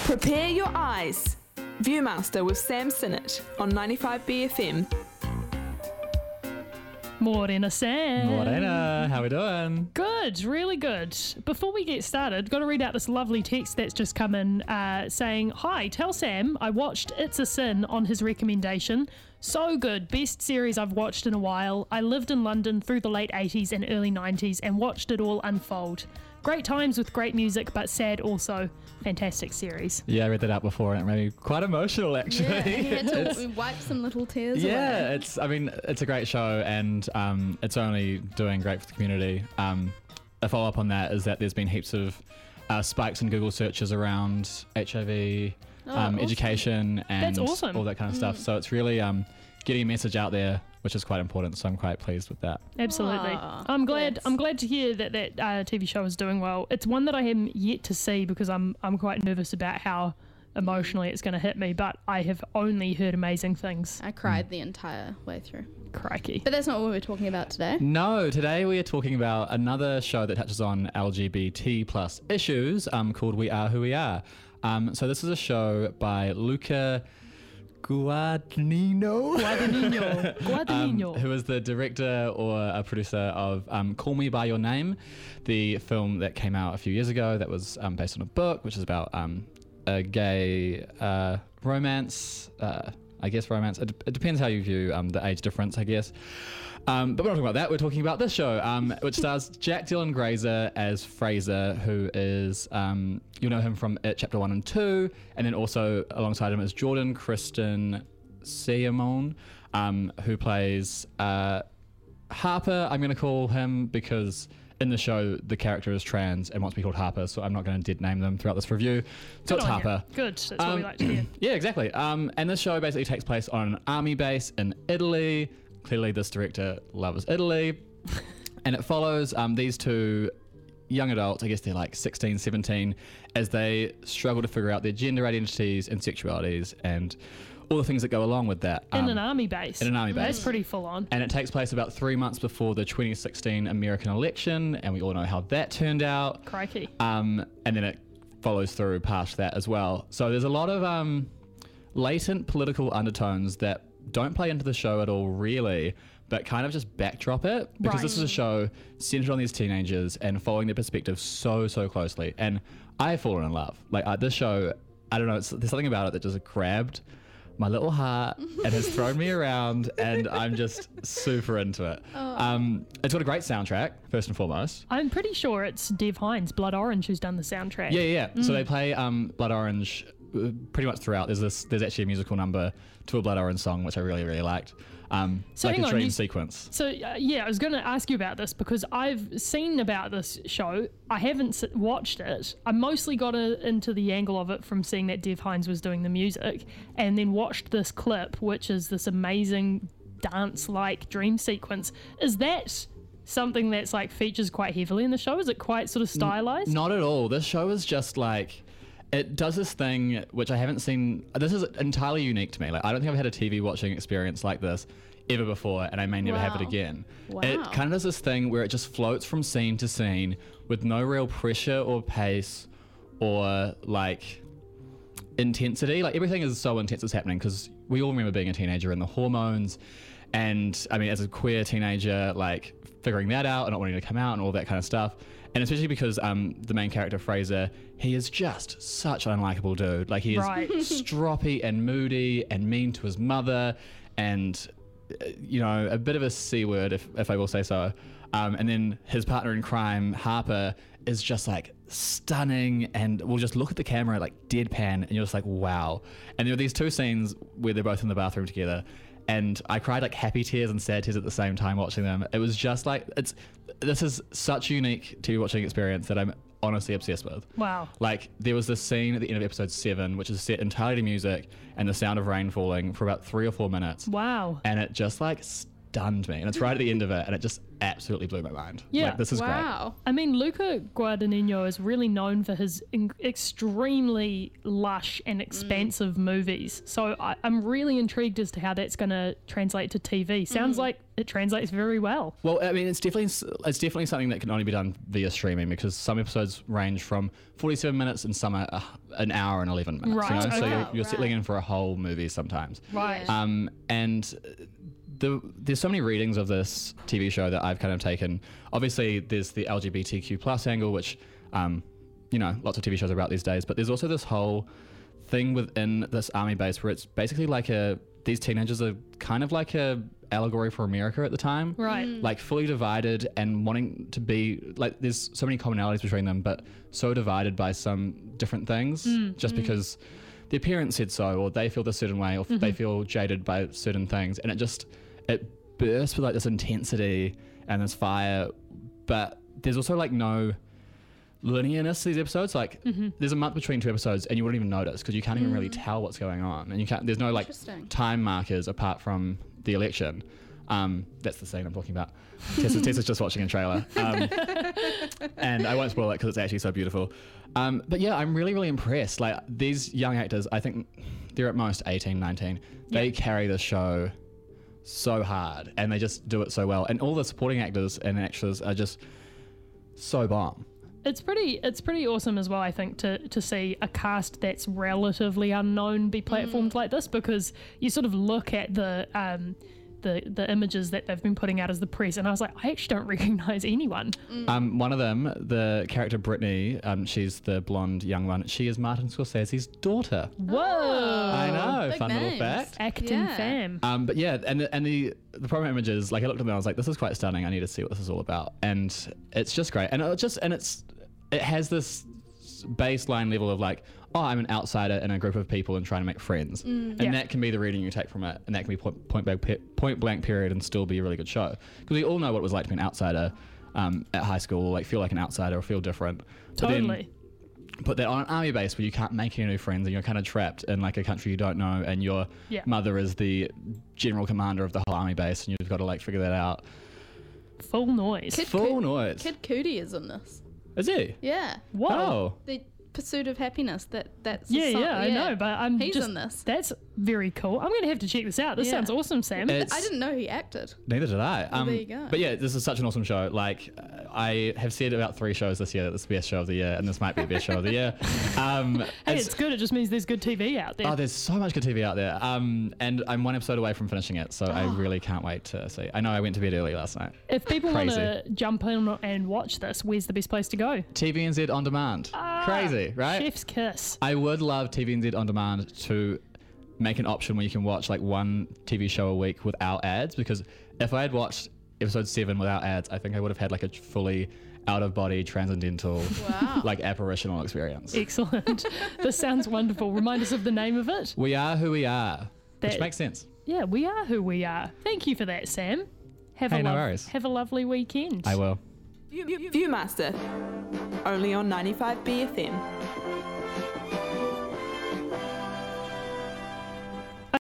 Prepare your eyes. Viewmaster with Sam Sinnott on 95BFM. Morena Sam. Morena, how we doing? Good, really good. Before we get started, got to read out this lovely text that's just come in saying, "Hi, tell Sam I watched It's a Sin on his recommendation. So good, best series I've watched in a while. I lived in London through the late 80s and early 90s and watched it all unfold. Great times with great music, but sad also. Fantastic series." Yeah, I read that out before and it made me quite emotional actually. Yeah, he had to wipe some little tears away. Yeah, it's a great show and it's only doing great for the community. A follow-up on that is that there's been heaps of spikes in Google searches around HIV, awesome. Education and That's awesome. all that kind of stuff. So it's really getting a message out there, which is quite important. So I'm quite pleased with that. Absolutely. Aw, I'm glad. bless. I'm glad to hear that TV show is doing well. It's one that I haven't yet to see because I'm quite nervous about how emotionally it's going to hit me. But I have only heard amazing things. I cried the entire way through. Crikey. But that's not what we're talking about today. No, today we are talking about another show that touches on LGBT plus issues called We Are Who We Are. So this is a show by Luca Guadagnino. Who is the director or a producer of Call Me By Your Name, the film that came out a few years ago that was based on a book, which is about a gay romance, I guess romance. It depends how you view the age difference, I guess. But we're not talking about that. We're talking about this show, which stars Jack Dylan Grazer as Fraser, who is, you'll know him from It Chapter 1 and 2, and then also alongside him is Jordan Kristen Siamon, who plays Harper, I'm going to call him, because in the show the character is trans and wants to be called Harper, so I'm not going to dead name them throughout this review. So it's Harper. Good. That's what we like to hear. Yeah, exactly. And this show basically takes place on an army base in Italy. Clearly this director loves Italy. And it follows these two young adults, I guess they're like 16, 17, as they struggle to figure out their gender identities and sexualities and all the things that go along with that. In an army base. In an army base. That's pretty full on. And it takes place about 3 months before the 2016 American election, and we all know how that turned out. Crikey. And then it follows through past that as well. So there's a lot of latent political undertones that don't play into the show at all, really, but kind of just backdrop it, because this is a show centered on these teenagers and following their perspective so closely. And I've fallen in love. Like this show, I don't know, there's something about it that just grabbed my little heart and has thrown me around, and I'm just super into it. It's got a great soundtrack, first and foremost. I'm pretty sure it's Dev Hynes, Blood Orange, who's done the soundtrack. Yeah. So they play Blood Orange pretty much throughout. There's actually a musical number to a Blood Orange song, which I really liked. So like hang a on, dream sequence. So I was going to ask you about this because I've seen about this show. I haven't watched it. I mostly got into the angle of it from seeing that Dev Hynes was doing the music, and then watched this clip, which is this amazing dance-like dream sequence. Is that something that's like features quite heavily in the show? Is it quite sort of stylized? Not at all. This show is just like, it does this thing which I haven't seen. This is entirely unique to me. Like, I don't think I've had a TV watching experience like this ever before, and I may never have it Wow. again. Wow. It kind of does this thing where it just floats from scene to scene with no real pressure or pace or like intensity. Like, everything is so intense that's happening because we all remember being a teenager and the hormones. And I mean, as a queer teenager, like figuring that out and not wanting to come out and all that kind of stuff. And especially because the main character, Fraser, he is just such an unlikable dude. Like, he is Right. stroppy and moody and mean to his mother and, a bit of a C word, if I will say so. And then his partner in crime, Harper, is just like stunning and will just look at the camera like deadpan, and you're just like, wow. And there are these two scenes where they're both in the bathroom together, and I cried like happy tears and sad tears at the same time watching them. It was just like, this is such a unique TV watching experience that I'm honestly obsessed with. Wow. Like, there was this scene at the end of episode 7, which is set entirely to music and the sound of rain falling for about 3 or 4 minutes. Wow. And it just like stunned me. And it's right at the end of it, and it just absolutely blew my mind. Yeah. Like, this is great. Wow. I mean, Luca Guadagnino is really known for his extremely lush and expansive movies. So I'm really intrigued as to how that's going to translate to TV. Sounds like it translates very well. Well, I mean, it's definitely something that can only be done via streaming, because some episodes range from 47 minutes and some are an hour and 11 minutes. Right, You know? So okay. you're settling in for a whole movie sometimes. Right. Yeah. And there's so many readings of this TV show that I've kind of taken. Obviously, there's the LGBTQ plus angle, which, lots of TV shows are about these days. But there's also this whole thing within this army base where it's basically like these teenagers are kind of like a allegory for America at the time. Right. Like fully divided and wanting to be like, there's so many commonalities between them, but so divided by some different things just because the appearance said so, or they feel this certain way, or they feel jaded by certain things. And it bursts with like this intensity and this fire, but there's also like no linearness to these episodes. Like there's a month between two episodes and you wouldn't even notice because you can't even really tell what's going on, and there's no like time markers apart from the election. That's the scene I'm talking about. Tessa's just watching a trailer, and I won't spoil it because it's actually so beautiful. But yeah, I'm really, really impressed. Like these young actors, I think they're at most 18, 19. They carry the show so hard and they just do it so well. And all the supporting actors and actors are just so bomb. It's pretty awesome as well, I think, to see a cast that's relatively unknown be platformed like this, because you sort of look at the images that they've been putting out as the press, and I was like, I actually don't recognise anyone. One of them, the character Brittany, she's the blonde young one. She is Martin Scorsese's daughter. Whoa! I know, big fun little names. fact. Acting fam. But yeah, and the promo images, like I looked at them and I was like, this is quite stunning. I need to see what this is all about. And it's just great. And it has this baseline level of like, oh, I'm an outsider in a group of people and trying to make friends. And that can be the reading you take from it. And that can be point blank period and still be a really good show. Because we all know what it was like to be an outsider at high school, like feel like an outsider or feel different. Totally. Put that on an army base where you can't make any new friends and you're kind of trapped in like a country you don't know, and your mother is the general commander of the whole army base, and you've got to like figure that out. Full noise. Noise. Kid Cudi is in this. Is he? Yeah. Whoa. Oh. The Pursuit of Happiness. That's Yeah, I know, but he's just, in this. that's very cool. I'm going to have to check this out. This sounds awesome, Sam. I didn't know he acted. Neither did I. Well, there you go. But yeah, this is such an awesome show. Like, I have said about 3 shows this year that this is the best show of the year, and this might be the best show of the year. Hey, it's good. It just means there's good TV out there. Oh, there's so much good TV out there. And I'm 1 episode away from finishing it, so I really can't wait to see. I know I went to bed early last night. If people want to Crazy. jump in and watch this, where's the best place to go? TVNZ On Demand. Crazy, right? Chef's kiss. I would love TVNZ On Demand to make an option where you can watch like 1 TV show a week without ads, because if I had watched episode 7 without ads, I think I would have had like a fully out-of-body, transcendental, like apparitional experience. Excellent. This sounds wonderful. Remind us of the name of it. We are who we are, which makes sense. Yeah, we are who we are. Thank you for that, Sam. No worries. Have a lovely weekend. I will. Viewmaster, only on 95 BFM.